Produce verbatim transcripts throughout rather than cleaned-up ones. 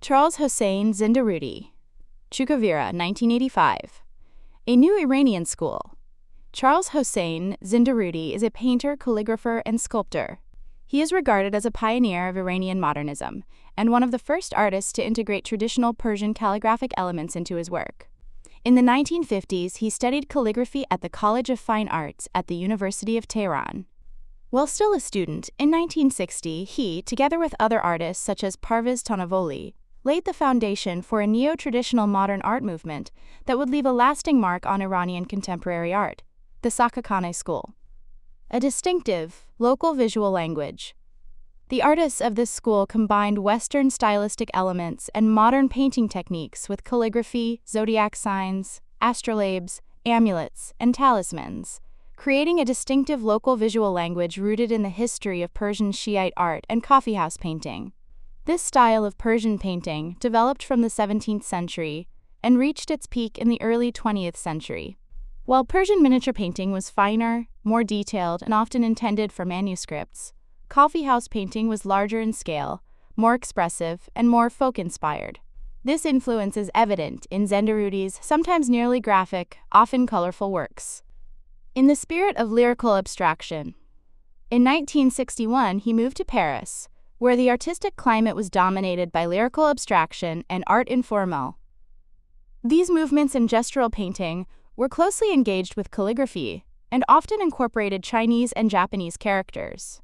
Charles Hossein Zindaroudi, Chukavira, nineteen eighty-five. A New Iranian School. Charles Hossein Zindaroudi is a painter, calligrapher, and sculptor. He is regarded as a pioneer of Iranian modernism and one of the first artists to integrate traditional Persian calligraphic elements into his work. In the nineteen fifties, he studied calligraphy at the College of Fine Arts at the University of Tehran. While still a student, in nineteen sixty, he, together with other artists such as Parviz Tanavoli, laid the foundation for a neo-traditional modern art movement that would leave a lasting mark on Iranian contemporary art, the Saqqaqaneh School. A distinctive, local visual language. The artists of this school combined Western stylistic elements and modern painting techniques with calligraphy, zodiac signs, astrolabes, amulets, and talismans, creating a distinctive local visual language rooted in the history of Persian Shiite art and coffeehouse painting. This style of Persian painting developed from the seventeenth century and reached its peak in the early twentieth century. While Persian miniature painting was finer, more detailed, and often intended for manuscripts, coffeehouse painting was larger in scale, more expressive, and more folk-inspired. This influence is evident in Zindaroudi's sometimes nearly graphic, often colorful works. In the spirit of lyrical abstraction, in nineteen sixty-one he moved to Paris, where the artistic climate was dominated by lyrical abstraction and art informel. These movements in gestural painting were closely engaged with calligraphy and often incorporated Chinese and Japanese characters.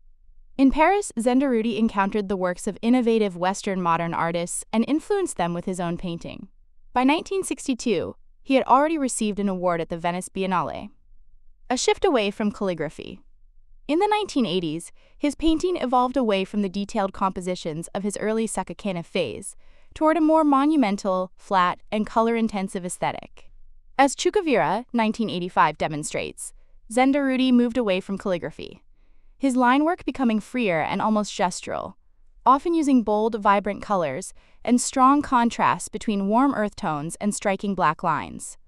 In Paris, Zindaroudi encountered the works of innovative Western modern artists and influenced them with his own painting. By nineteen sixty-two, he had already received an award at the Venice Biennale. A shift away from calligraphy. In the nineteen eighties, his painting evolved away from the detailed compositions of his early Saqqaqaneh phase toward a more monumental, flat, and color-intensive aesthetic. As Chukavira, nineteen eighty-five demonstrates, Zindaroudi moved away from calligraphy, his line work becoming freer and almost gestural, often using bold, vibrant colors and strong contrasts between warm earth tones and striking black lines.